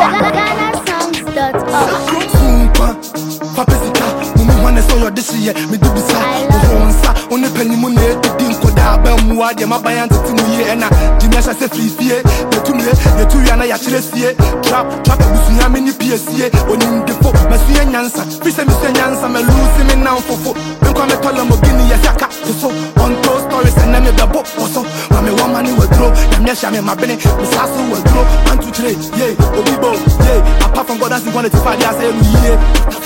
Papesika, Mumu one saw your this year, me do beside Onsa, only penny money, the dinko da Belmua, the Mabayan to me, and Dinesha said free fear, the two me, the two yana Yachresia, trap, Busia mini PSA, on in the folk, Monsieur Yansa, Fisher Mr. Yansa, me losing me now for folk, don't come at Tolomogini, Yaka, so on those stories and then the book also, when me one money will grow, Yamesha, my Benny, the Sasso will grow, 1 2 3, yay, Obibo, yay, apart from God, that's the one to find us every year.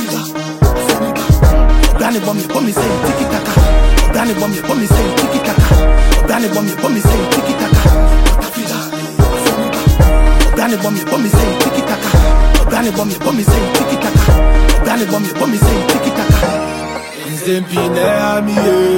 Granny bomb me say tiki taka. Granny bomb me say tiki taka. Granny bomb me say tiki taka. Granny bomb me say tiki taka. Granny bomb me say tiki taka. Granny bomb me say tiki taka. Nzempine ami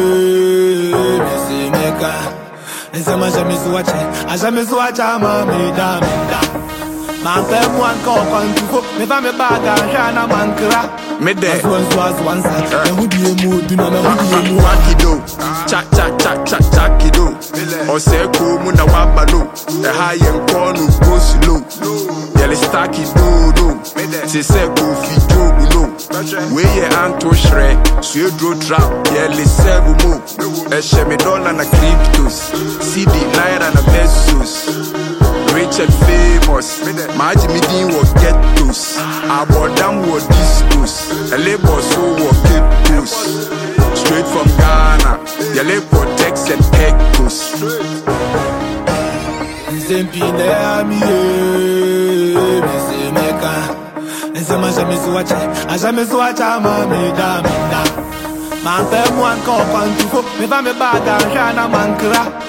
mesemeka. Nsema jamais wacha mami da. Man pe mwan ko kwantuko me va me baga jana mankra me de once me hudi emu duna me hudi emu wakido cha kido o se ko mu na waba no e ha ye nko no go slow yele staki do se se ko fi jobu no we ye anto shre so dro trap yele sevu mo e she me dollar na cryptos cd naira na pesos. Rich and famous, my Jimmy Dean will get those. I bought them with discos, a label so will get those. Straight from Ghana, your label Tex and Echoes. Nzempine ami mesemeka. Nsema jamais wacha mami da. Man pe mwan ko kwantuko me va me baga jana mankra.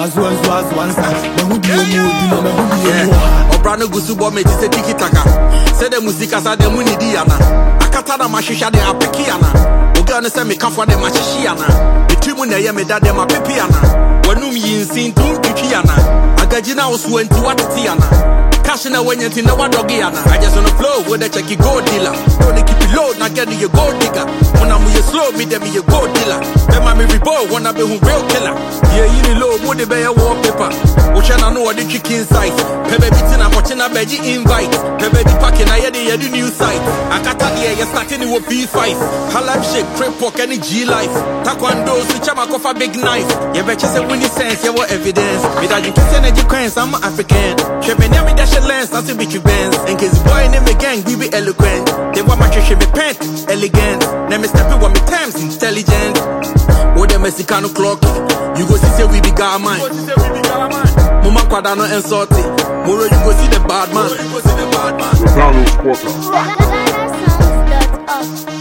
Obrano gusubo me dise tiki taka. Say the musika sa de muni diana. Akata na mashisha de apekiana. Oga no say me kafwa de machishiana. Betimu na ye me da de mapepiana. Wanum yinsin tum twitwiana. Agajina osu enti watetiana. Cash na when you think na wadogiana. I just on the flow with a checky gold dealer. Don't keep it low, not getting your gold digger. When I'm with you slow, me them your gold dealer. Then my me rebo, wanna be who real killer. Yeah, you low, more the bear wallpaper. Which I know what the chicken size. Pebe beating, I'm watching a veggie invite. Pebe the packing, I had the new site. I got the air, you're starting with B5. Halab shake, crep pork, any G life. Taekwondo, switch up, off a big knife. You bet you say when you sense, you want evidence. Without you kiss energy coins, I'm African. Shemin, me dash lens, I see bitch you bands. In case boy name a gang, we be eloquent. They want my church be pant, elegant. Name me stepping with me times, intelligent. Oh, the Mexicano clock. You go see say we be garman. Mama Quadano and Salty. Moro, you go see the bad man. The Donald Squawker.